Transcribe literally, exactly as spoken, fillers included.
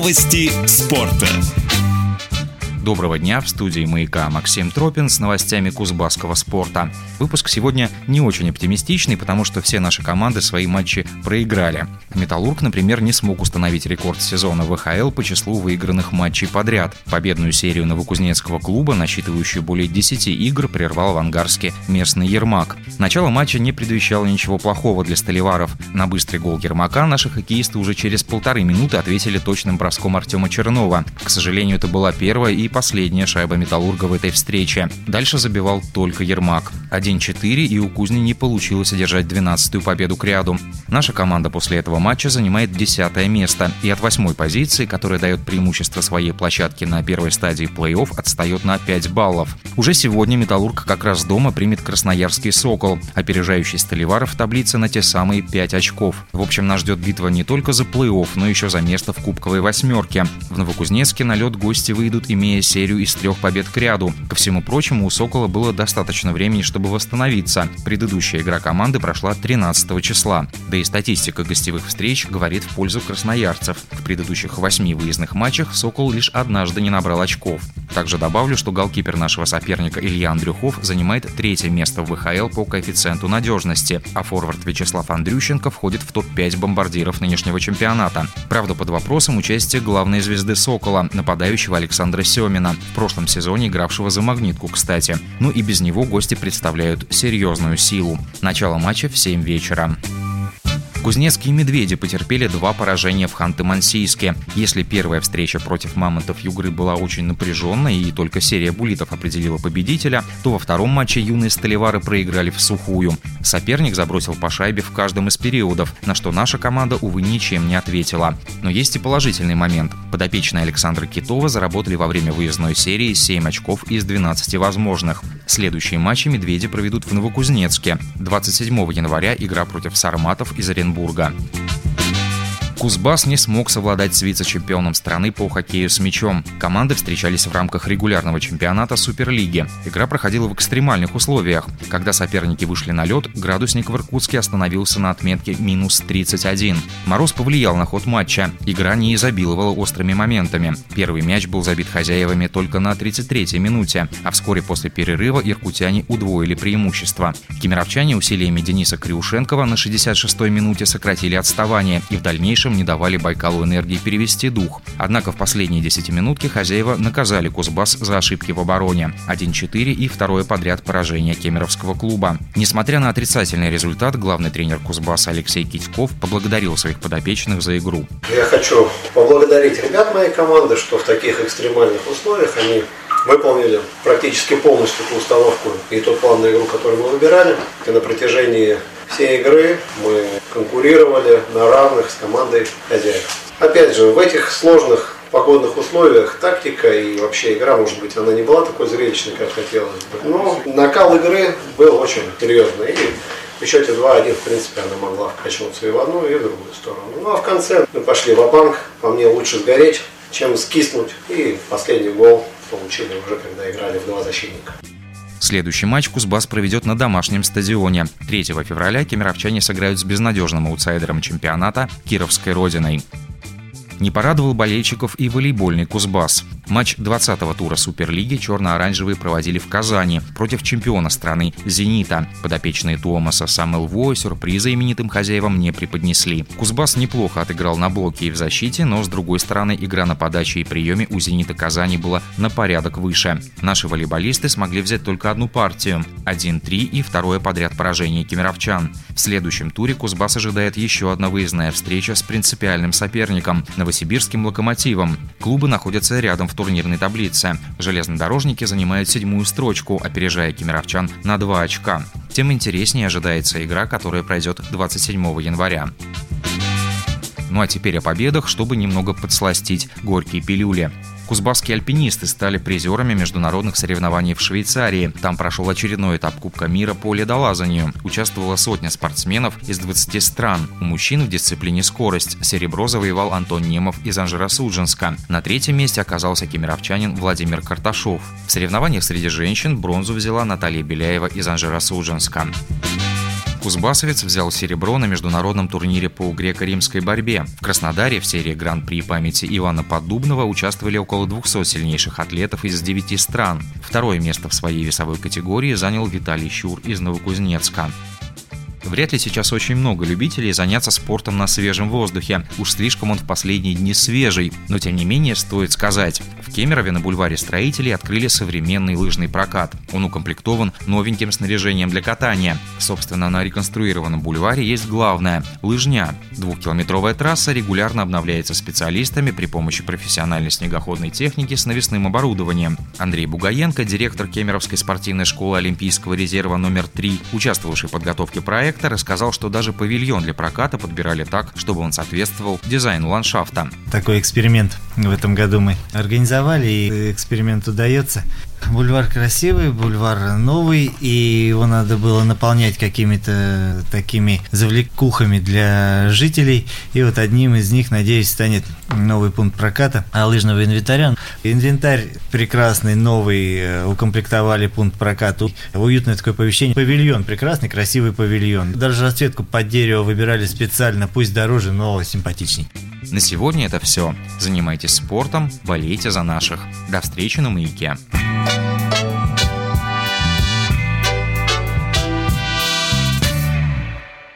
Новости спорта. Доброго дня, в студии «Маяка» Максим Тропин с новостями кузбасского спорта. Выпуск сегодня не очень оптимистичный, потому что все наши команды свои матчи проиграли. «Металлург», например, не смог установить рекорд сезона вэ ха эл по числу выигранных матчей подряд. Победную серию новокузнецкого клуба, насчитывающую более десяти игр, прервал в Ангарске местный Ермак. Начало матча не предвещало ничего плохого для столеваров. На быстрый гол Ермака наши хоккеисты уже через полторы минуты ответили точным броском Артема Чернова. К сожалению, это была первая и последняя шайба «Металлурга» в этой встрече. Дальше забивал только Ермак. один-четыре, и у Кузни не получилось одержать двенадцатую победу к ряду. Наша команда после этого матча занимает десятое место и от восьмой позиции, которая дает преимущество своей площадке на первой стадии плей-офф, отстает на пять баллов. Уже сегодня «Металлург» как раз дома примет красноярский «Сокол», опережающий столеваров в таблице на те самые пять очков. В общем, нас ждет битва не только за плей-офф, но еще за место в кубковой восьмерке. В Новокузнецке на лед гости выйдут, имея серию из трех побед к ряду. Ко всему прочему, у «Сокола» было достаточно времени, чтобы восстановиться. Предыдущая игра команды прошла тринадцатого числа. Да и статистика гостевых встреч говорит в пользу красноярцев. В предыдущих восьми выездных матчах «Сокол» лишь однажды не набрал очков. Также добавлю, что голкипер нашего соперника Илья Андрюхов занимает третье место в вэ ха эл по коэффициенту надежности, а форвард Вячеслав Андрющенко входит в топ пять бомбардиров нынешнего чемпионата. Правда, под вопросом участие главной звезды «Сокола», нападающего Александра Семина, в прошлом сезоне игравшего за «Магнитку», кстати. Ну и без него гости представляют серьезную силу. Начало матча в семь вечера. Кузнецкие «Медведи» потерпели два поражения в Ханты-Мансийске. Если первая встреча против «Мамонтов Югры» была очень напряженной и только серия буллитов определила победителя, то во втором матче юные столевары проиграли всухую. Соперник забросил по шайбе в каждом из периодов, на что наша команда, увы, ничем не ответила. Но есть и положительный момент. Подопечные Александра Китова заработали во время выездной серии семь очков из двенадцати возможных. Следующие матчи «Медведи» проведут в Новокузнецке. двадцать седьмого января игра против «Сарматов» из Оренбурга. Кузбасс не смог совладать с вице-чемпионом страны по хоккею с мячом. Команды встречались в рамках регулярного чемпионата Суперлиги. Игра проходила в экстремальных условиях. Когда соперники вышли на лед, градусник в Иркутске остановился на отметке минус тридцать один. Мороз повлиял на ход матча. Игра не изобиловала острыми моментами. Первый мяч был забит хозяевами только на тридцать третьей минуте, а вскоре после перерыва иркутяне удвоили преимущество. Кемеровчане усилиями Дениса Криушенкова на шестьдесят шестой минуте сократили отставание и в дальнейшем не давали Байкалу Энергии перевести дух. Однако в последние десятиминутки хозяева наказали Кузбасс за ошибки в обороне. один-четыре и второе подряд поражение кемеровского клуба. Несмотря на отрицательный результат, главный тренер Кузбасса Алексей Китьков поблагодарил своих подопечных за игру. Я хочу поблагодарить ребят моей команды, что в таких экстремальных условиях они выполнили практически полностью ту установку и тот план на игру, который мы выбирали. И на протяжении всей игры мы конкурировали на равных с командой хозяев. Опять же, в этих сложных погодных условиях тактика и вообще игра, может быть, она не была такой зрелищной, как хотелось бы. Но накал игры был очень серьезный. И в счете два-один, в принципе, она могла качнуться и в одну, и в другую сторону. Ну а в конце мы пошли ва-банк. По мне лучше сгореть, чем скиснуть. И последний гол получили уже, когда играли в два защитника. Следующий матч Кузбасс проведет на домашнем стадионе. третьего февраля кемеровчане сыграют с безнадежным аутсайдером чемпионата Кировской Родиной. Не порадовал болельщиков и волейбольный Кузбасс. Матч двадцатого тура Суперлиги черно-оранжевые проводили в Казани против чемпиона страны «Зенита». Подопечные Туомаса Самэлво сюрприза именитым хозяевам не преподнесли. Кузбасс неплохо отыграл на блоке и в защите, но, с другой стороны, игра на подаче и приеме у «Зенита» Казани была на порядок выше. Наши волейболисты смогли взять только одну партию – один-три и второе подряд поражение кемеровчан. В следующем туре Кузбасс ожидает еще одна выездная встреча с принципиальным соперником – новосибирским «Локомотивом». Клубы находятся рядом в турнирной таблице. Железнодорожники занимают седьмую строчку, опережая кемеровчан на два очка. Тем интереснее ожидается игра, которая пройдет двадцать седьмого января. Ну а теперь о победах, чтобы немного подсластить горькие пилюли. Кузбасские альпинисты стали призерами международных соревнований в Швейцарии. Там прошел очередной этап Кубка мира по ледолазанию. Участвовала сотня спортсменов из двадцати стран. У мужчин в дисциплине скорость серебро завоевал Антон Немов из Анжеро-Судженска. На третьем месте оказался кемеровчанин Владимир Карташов. В соревнованиях среди женщин бронзу взяла Наталья Беляева из Анжеро-Судженска. Кузбассовец взял серебро на международном турнире по греко-римской борьбе. В Краснодаре в серии Гран-при памяти Ивана Поддубного участвовали около двухсот сильнейших атлетов из девяти стран. Второе место в своей весовой категории занял Виталий Щур из Новокузнецка. Вряд ли сейчас очень много любителей заняться спортом на свежем воздухе. Уж слишком он в последние дни свежий. Но тем не менее стоит сказать, в Кемерове на бульваре Строителей открыли современный лыжный прокат. Он укомплектован новеньким снаряжением для катания. Собственно, на реконструированном бульваре есть главное – лыжня. Двухкилометровая трасса регулярно обновляется специалистами при помощи профессиональной снегоходной техники с навесным оборудованием. Андрей Бугаенко, директор Кемеровской спортивной школы Олимпийского резерва номер три, участвовавший в подготовке проекта, рассказал, что даже павильон для проката подбирали так, чтобы он соответствовал дизайну ландшафта. Такой эксперимент в этом году мы организовали, и эксперимент удается. Бульвар красивый, бульвар новый, и его надо было наполнять какими-то такими завлекухами для жителей. И вот одним из них, надеюсь, станет новый пункт проката лыжного инвентаря. Инвентарь прекрасный, новый, укомплектовали пункт проката. Уютное такое помещение. Павильон, прекрасный, красивый павильон. Даже расцветку под дерево выбирали специально, пусть дороже, но симпатичней. На сегодня это все. Занимайтесь спортом, болейте за наших. До встречи на «Маяке».